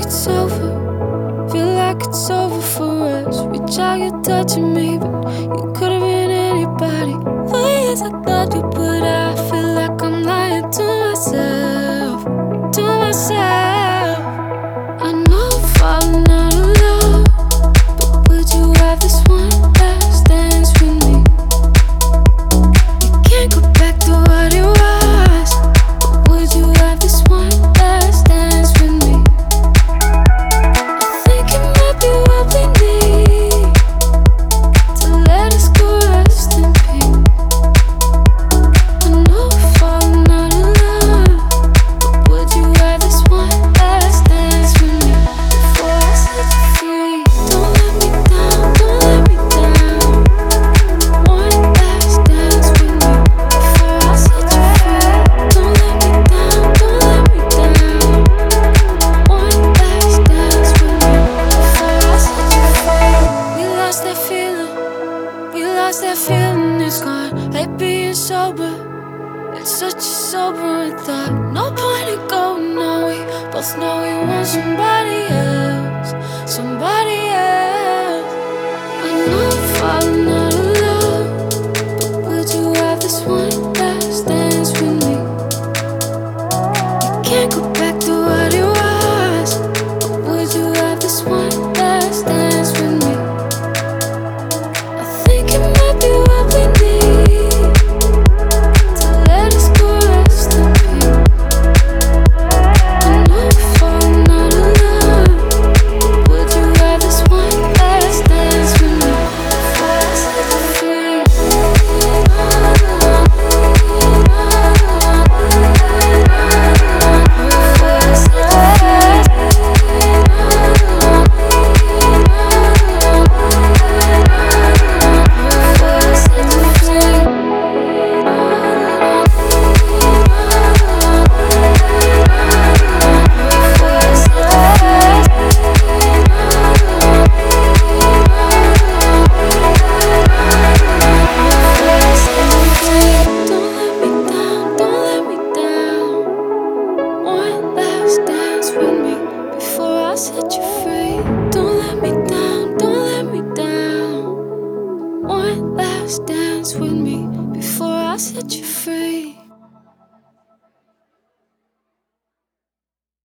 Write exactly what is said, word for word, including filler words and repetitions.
it's over, feel like it's over for us. Reach out, you're touching me, but you could've been anybody. For years I thought you, but I feel like I'm lying to myself, to myself. I know I'm falling out of love, but would you have this one last dance with me? You can't go back to what it was, but would you have this one last dance with me? I think it might be what we need to let us go rest in peace. I know we're falling out of love, but would you have this one last dance with me before I set you free? Don't let me down, don't let me down. One last dance with me before I set you free. Don't let me down, don't let me down. One last dance with me before I set you free. We lost that feeling, we lost that feeling, it's gone. Like being sober, it's such a sobering thought. No point in going on, we both know we want somebody else, somebody else. I know I'm falling